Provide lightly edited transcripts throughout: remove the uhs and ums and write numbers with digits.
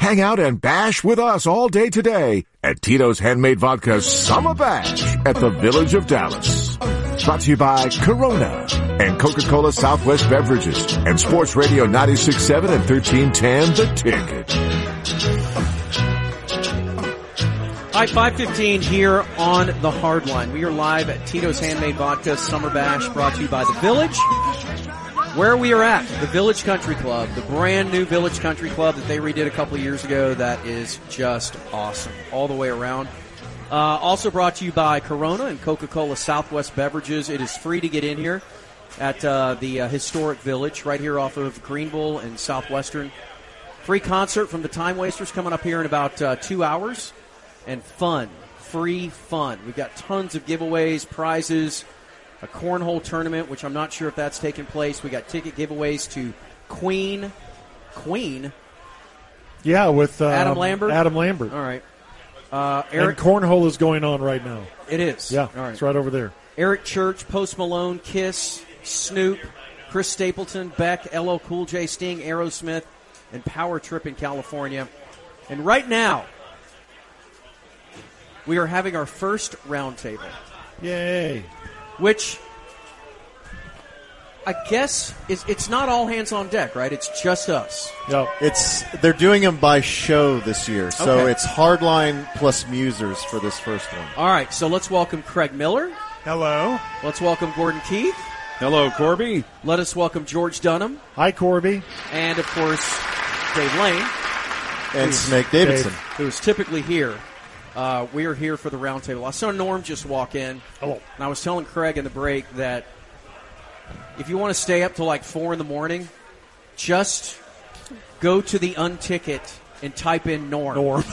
Hang out and bash with us all day today at Tito's Handmade Vodka's Summer Bash at the Village of Dallas. Brought to you by Corona and Coca-Cola Southwest Beverages and Sports Radio 96.7 and 1310 The Ticket. Hi, 5:15 here on the Hardline. We are live at Tito's Handmade Vodka Summer Bash, brought to you by The Village. Where we are at, the Village Country Club, the brand new Village Country Club that they redid a couple of years ago. That is just awesome all the way around. Also brought to you by Corona and Coca-Cola Southwest Beverages. It is free to get in here at the historic Village right here off of Greenville and Southwestern. Free concert from the Time Wasters coming up here in about 2 hours. And fun, free fun. We've got tons of giveaways, prizes, a cornhole tournament, which I'm not sure if that's taking place. We got ticket giveaways to Queen. Yeah, with Adam Lambert. All right. Eric, and cornhole is going on right now. It is. Yeah, all right. It's right over there. Eric Church, Post Malone, Kiss, Snoop, Chris Stapleton, Beck, LL Cool J, Sting, Aerosmith, and Power Trip in California. And right now, we are having our first roundtable. Yay. Which I guess it's not all hands on deck, right? It's just us. No, they're doing them by show this year, so Okay. It's Hardline plus Musers for this first one. All right, so let's welcome Craig Miller. Hello. Let's welcome Gordon Keith. Hello, Corby. Let us welcome George Dunham. Hi, Corby. And, of course, Dave Lane. And Snake Davidson. Who is typically here. We are here for the roundtable. I saw Norm just walk in. Hello. And I was telling Craig in the break that if you want to stay up till like 4 in the morning, just go to the Unticket and type in Norm.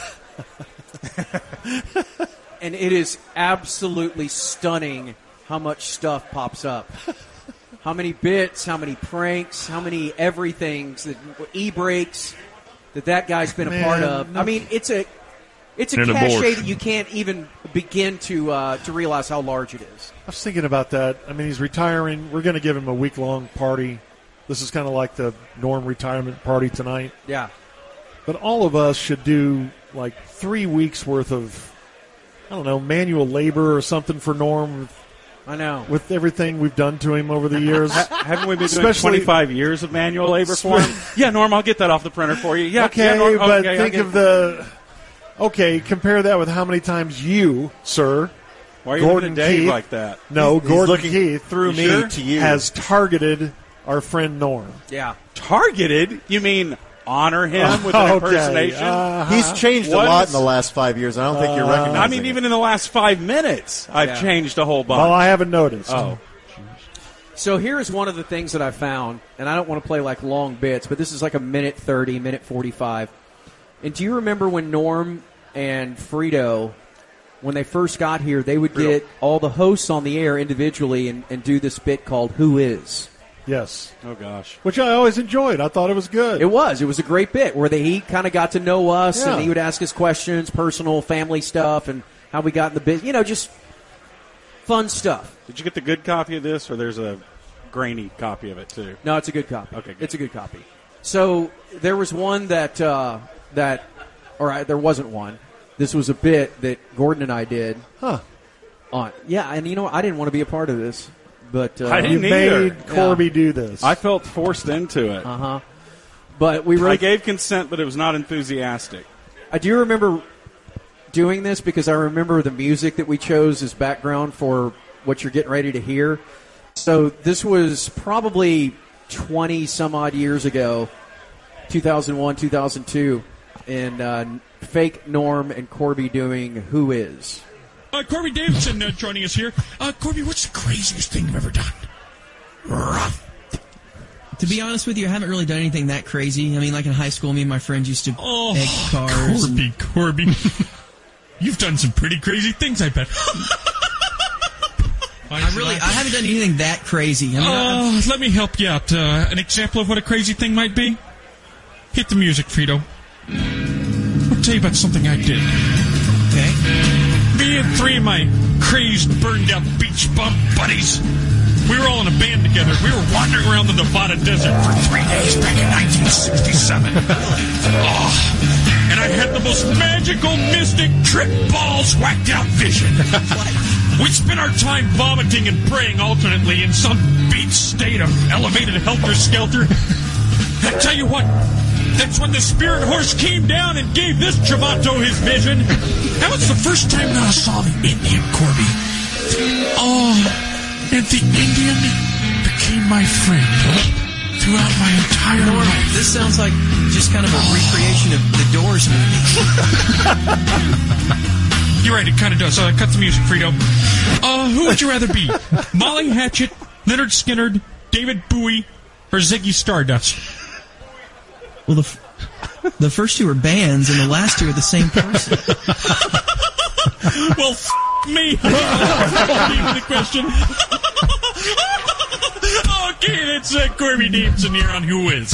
And it is absolutely stunning how much stuff pops up. How many bits, how many pranks, how many everythings, e-breaks that guy's been a part of. I mean, it's a cachet that you can't even begin to realize how large it is. I was thinking about that. I mean, he's retiring. We're going to give him a week-long party. This is kind of like the Norm retirement party tonight. Yeah. But all of us should do like 3 weeks worth of, I don't know, manual labor or something for Norm. I know. With everything we've done to him over the years. Haven't we been doing 25 years of manual labor for him? Yeah, Norm, I'll get that off the printer for you. Yeah, okay, yeah, Norm, but okay, think of the... Okay, compare that with how many times you, sir, Why are you Gordon looking at Dave Keith, like that? No, He's Gordon looking Keith, through me sure? to you, has targeted our friend Norm. Yeah. Targeted? You mean honor him with an impersonation? He's changed a lot in the last 5 years. I don't think you're recognizing I mean, even in the last 5 minutes, I've changed a whole bunch. Well, I haven't noticed. Oh. So here's one of the things that I found, and I don't want to play like long bits, but this is like a minute 30, minute 45. And do you remember when Norm and Frito, when they first got here, they would get all the hosts on the air individually and do this bit called Who Is? Yes. Oh, gosh. Which I always enjoyed. I thought it was good. It was a great bit where he kind of got to know us, Yeah. and he would ask us questions, personal, family stuff, and how we got in the business. You know, just fun stuff. Did you get the good copy of this, or there's a grainy copy of it, too? No, it's a good copy. Okay, good. It's a good copy. So there was one there wasn't one. This was a bit that Gordon and I did. Huh. Yeah, and you know what? I didn't want to be a part of this. But I didn't you either. made Corby do this. I felt forced into it. But we I gave consent, but it was not enthusiastic. I do remember doing this because I remember the music that we chose as background for what you're getting ready to hear. So this was probably 20-some-odd years ago, 2001, 2002, and fake Norm and Corby doing Who Is. Corby Davidson joining us here. Corby, what's the craziest thing you've ever done? To be honest with you, I haven't really done anything that crazy. I mean, like in high school, me and my friends used to egg cars. Corby. You've done some pretty crazy things, I bet. I haven't done anything that crazy. I mean, let me help you out. An example of what a crazy thing might be? Hit the music, Frito. I'll tell you about something I did. Okay. Me and three of my crazed, burned-out beach bum buddies, we were all in a band together. We were wandering around the Nevada desert for 3 days back in 1967. and I had the most magical, mystic, trip balls whacked out vision. We'd spend our time vomiting and praying alternately in some beach state of elevated helter-skelter. I tell you what, that's when the spirit horse came down and gave this Travato his vision. That was the first time that I saw the Indian, Corby. Oh, and the Indian became my friend throughout my entire life. This sounds like just kind of a recreation of the Doors movie. You're right, it kind of does. Cut the music, Frito. Who would you rather be? Molly Hatchet, Leonard Skinner, David Bowie, or Ziggy Stardust? Well, the first two are bands, and the last two are the same person. Well, me. The question. Okay, it's Corby Davidson here on Who Is.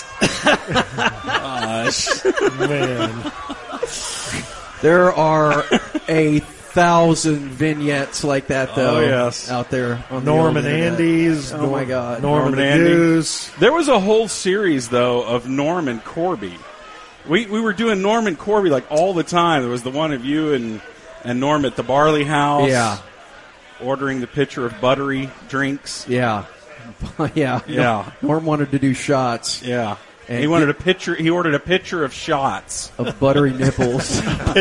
Man. There are 1,000 vignettes like that, though. Oh, yes. Out there on Norm the and internet. Andy's. Oh, my God. Norm and Andy. Goose. There was a whole series, though, of Norm and Corby. We were doing Norm and Corby like all the time. There was the one of you and Norm at the Barley House. Yeah. Ordering the pitcher of buttery drinks. Yeah. Yeah. Yeah. Norm wanted to do shots Yeah. And he wanted a pitcher. He ordered a pitcher of shots. of buttery nipples.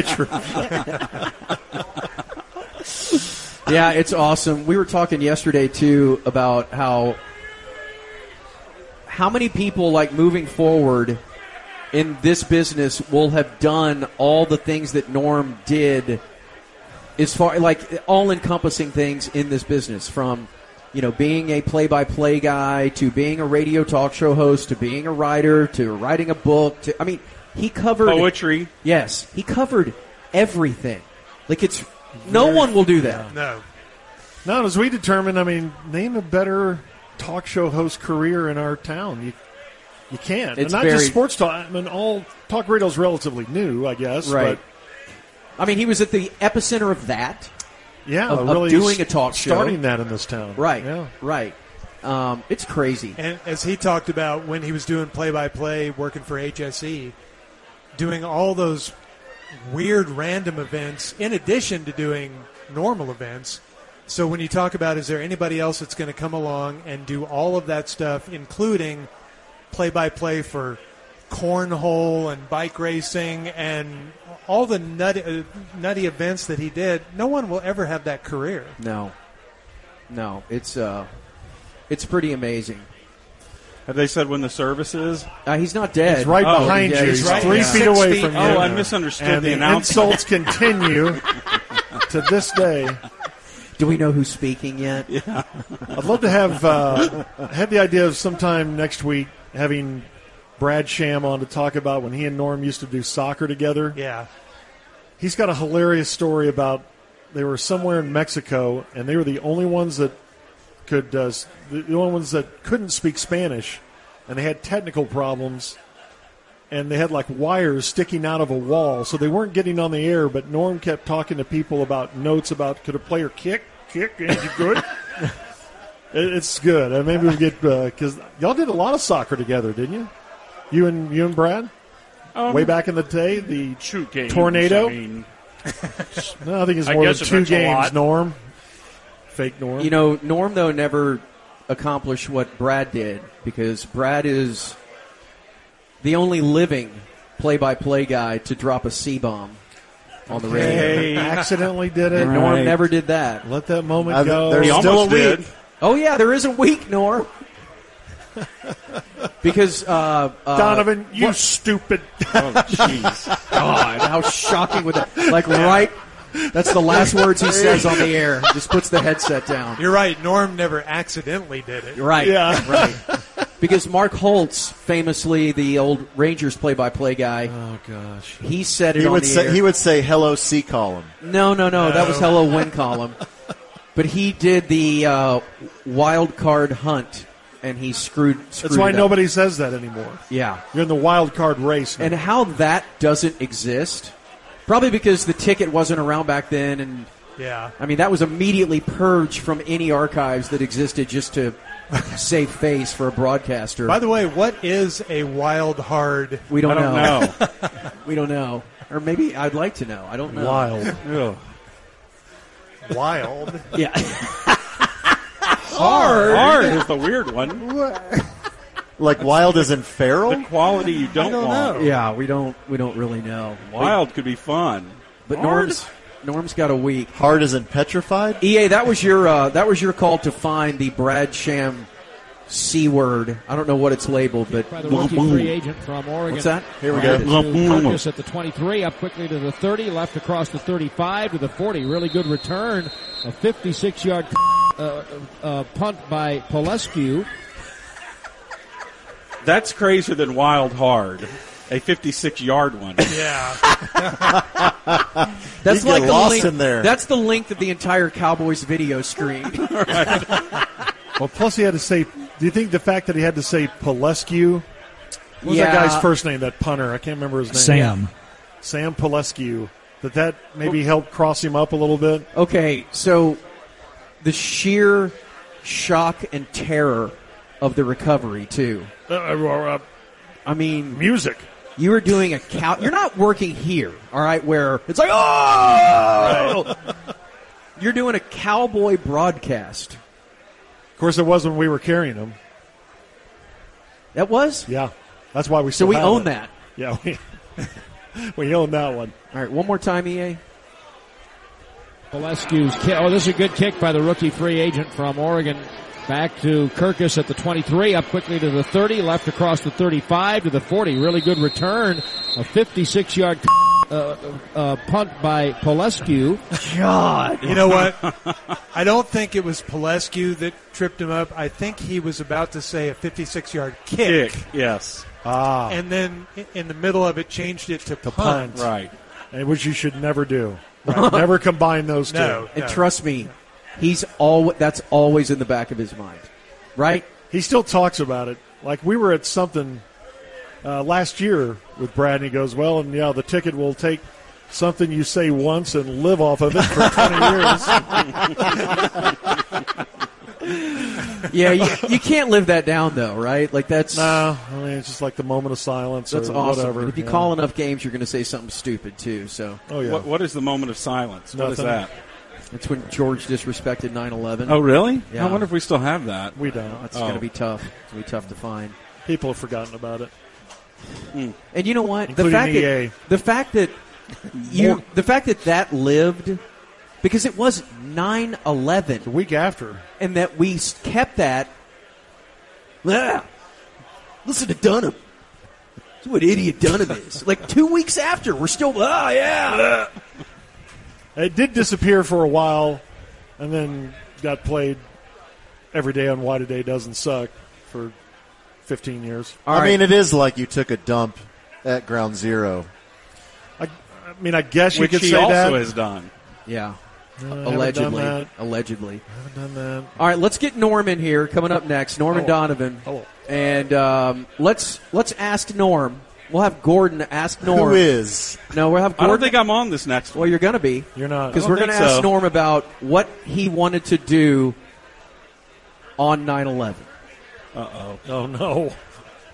Yeah, it's awesome. We were talking yesterday, too, about how many people, like, moving forward in this business will have done all the things that Norm did as far, like, all-encompassing things in this business, from, you know, being a play-by-play guy to being a radio talk show host to being a writer to writing a book. He covered Poetry. Yes, he covered everything. Like, no one will do that. No. No, as we determined, name a better talk show host career in our town. You can't. It's and not very- just sports talk. All talk radio is relatively new, I guess. Right. He was at the epicenter of that. Yeah, of really doing a talk show. starting that in this town. Right, Yeah. right. It's crazy. And as he talked about when he was doing play-by-play, working for HSE, doing all those weird random events in addition to doing normal events. So when you talk about, is there anybody else that's going to come along and do all of that stuff, including play-by-play for cornhole and bike racing and all the nutty events that he did, no one will ever have that career. No, it's pretty amazing. Have they said when the service is? He's not dead. He's right behind yeah, you. he's He's right 3 there. feet 6 away feet. from you. Oh, I misunderstood and the the announcement. insults continue to this day. Do we know who's speaking yet? Yeah. I'd love to have had the idea of sometime next week having Brad Sham on to talk about when he and Norm used to do soccer together. Yeah. He's got a hilarious story about they were somewhere in Mexico and they were the only ones that couldn't speak Spanish, and they had technical problems, and they had like wires sticking out of a wall, so they weren't getting on the air. But Norm kept talking to people about notes about could a player kick, is he good? It's good. Maybe we'll get because y'all did a lot of soccer together, didn't you? You and Brad, way back in the day, the 2 games. Tornado. I mean, No, I think it's I more than guess 2 it's a games. lot. Norm, fake Norm. You know, Norm, though, never accomplished what Brad did, because Brad is the only living play-by-play guy to drop a C-bomb on the radio. Hey, accidentally did it. And Norm never did that. Let that moment go. There's He still a almost week. did. Oh, yeah, there is a week, Norm. Because Donovan, you stupid. Oh, jeez. God, how shocking would that? Like, right? That's the last words he says on the air. Just puts the headset down. You're right. Norm never accidentally did it. Right. Yeah. Right. Because Mark Holtz, famously the old Rangers play-by-play guy, Oh gosh. he said it He on would the say air. he would say hello C column. No, that was Hello Win Column. But he did the wild card hunt, and he screwed That's why it up. nobody says that anymore. Yeah. You're in the wild card race now. And how that doesn't exist, probably because the ticket wasn't around back then, and Yeah. I mean, that was immediately purged from any archives that existed just to safe face for a broadcaster. By the way, what is a wild hard? We don't I don't know. We don't know. Or maybe I'd like to know. I don't know. Wild. Ugh. Wild. Yeah. Hard is the weird one. Like wild as in feral? The quality you don't want. Yeah, we don't really know. Wild could be fun. But Hard? Norm's got a week. Hard as in petrified? EA, that was your call to find the Brad Sham C word. I don't know what it's labeled, but By the rookie free agent from Oregon. What's that? Here we go. Kirkus at the 23, up quickly to the 30, left across the 35 to the 40. Really good return. A 56-yard punt by Polescu. That's crazier than Wild Hard, a 56-yard one. Yeah. That's You like get the lost length, in there. That's the length of the entire Cowboys video screen. Well, plus he had to say. Do you think the fact that he had to say Polescu? What was Yeah. that guy's first name? That punter. I can't remember his name. Sam. Sam Polescu. That maybe helped cross him up a little bit. Okay, so the sheer shock and terror of the recovery too. I mean, Music. you were doing a cow. You're not working here, all right? Where it's like, oh, you're doing a cowboy broadcast. Of course, it was when we were carrying him. That was. Yeah, that's why we. So Still we have own it. that. Yeah, we own that one. All right, one more time, EA. Polescu's kick. Oh, this is a good kick by the rookie free agent from Oregon. Back to Kirkus at the 23, up quickly to the 30, left across the 35 to the 40. Really good return. A 56-yard punt by Polescu. God. You know what? I don't think it was Polescu that tripped him up. I think he was about to say a 56-yard kick. Yes. And then in the middle of it changed it to punt. Right. And which you should never do. Right. Never combine those two. No. And trust me, that's always in the back of his mind, right? He still talks about it. Like we were at something last year with Brad, and he goes, well, and yeah, the ticket will take something you say once and live off of it for 20 years. Yeah, you can't live that down, though, right? Like that's No, I mean, it's just like the moment of silence that's or awesome. whatever. And if you yeah. call enough games, you're going to say something stupid too. So Oh, yeah. What is the moment of silence? What is Nothing. that? it's when George disrespected 9/11. Oh, really? Yeah. I wonder if we still have that. We don't. That's going to be tough. It's going to be tough to find. People have forgotten about it. And you know what? Including EA. The fact that that lived, because it was 9/11, The week after. and that we kept that. Listen to Dunham. That's what idiot Dunham is. Like 2 weeks after, we're still. It did disappear for a while, and then got played every day on Why Today Doesn't Suck for 15 years. I mean, it is like you took a dump at Ground Zero. I mean, I guess you Which could he say also that. has done. Yeah. haven't Allegedly. done that. Allegedly. Haven't done that. All right, let's get Norm in here. Coming up next, Norman Donovan, Oh. and let's ask Norm. We'll have Gordon ask Norm. Who is? No, we'll have I don't Gordon. think I'm on this next Well, one. you're going to be. You're not. Because I we're don't going to think ask so. Norm about what he wanted to do on 9/11. Oh, no.